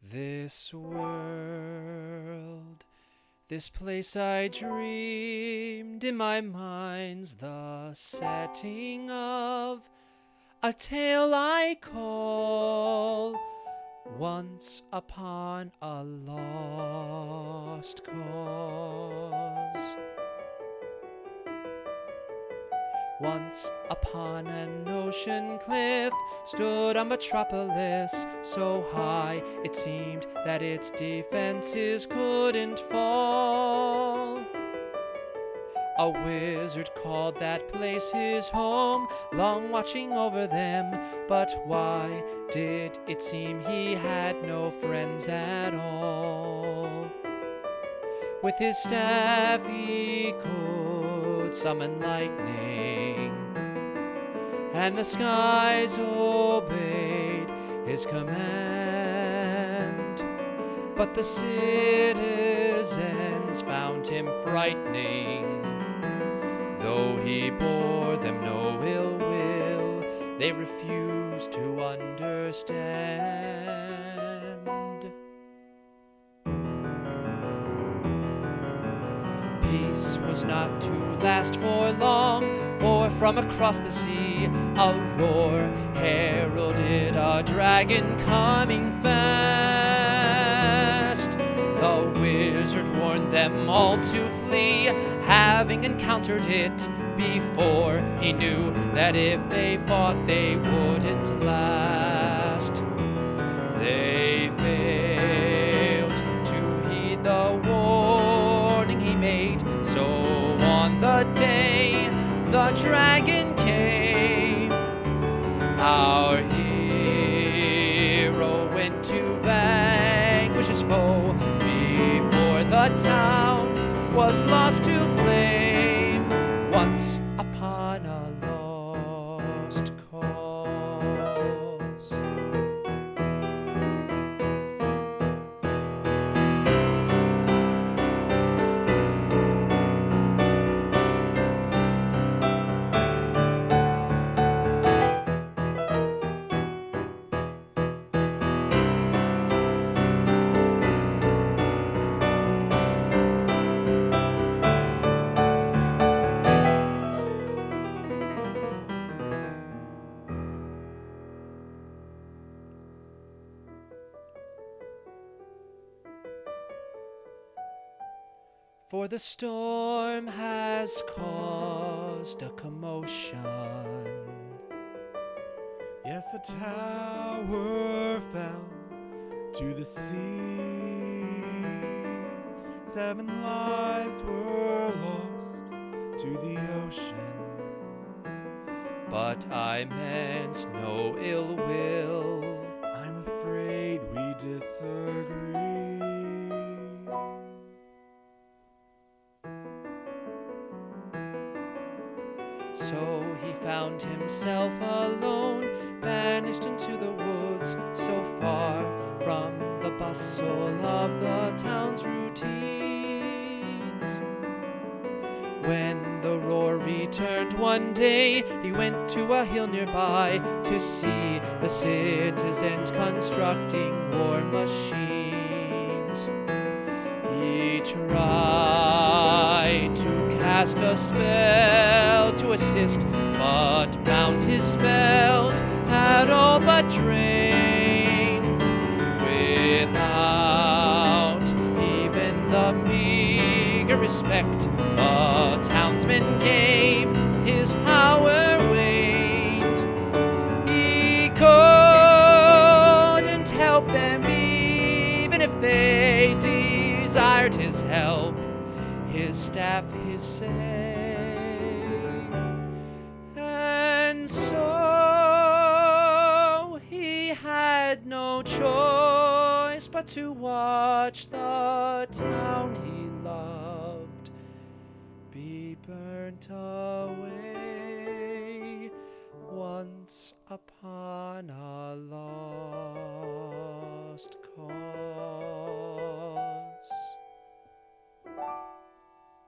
This world, this place I dreamed in my mind's the setting of a tale I call Once Upon a Lost Cause. Once upon an ocean cliff stood a metropolis so high it seemed that its defenses couldn't fall. A wizard called that place his home, long watching over them, but why did it seem he had no friends at all? With his staff he could summon lightning, and the skies obeyed his command. But the citizens found him frightening. Though he bore them no ill will, they refused to understand. Peace was not to last for long, for from across the sea a roar heralded a dragon coming fast. The wizard warned them all to flee, having encountered it before. He knew that if they fought they wouldn't last. They failed to heed the warning he made, so on the day the dragon came, our hero went to vanquish his foe before the town was lost to flame. Once upon a lost cause. For the storm has caused a commotion. Yes, a tower fell to the sea. 7 lives were lost to the ocean. But I meant no ill will. I'm afraid we disagree. So he found himself alone, banished into the woods, so far from the bustle of the town's routines. When the roar returned one day, he went to a hill nearby to see the citizens constructing war machines. He tried to cast a spell to assist, but found his spells had all but drained. Without even the meager respect the townsmen gave, his power waned. He couldn't help them even if they desired his help. His staff, his say, and so he had no choice but to watch the town he loved be burnt away once upon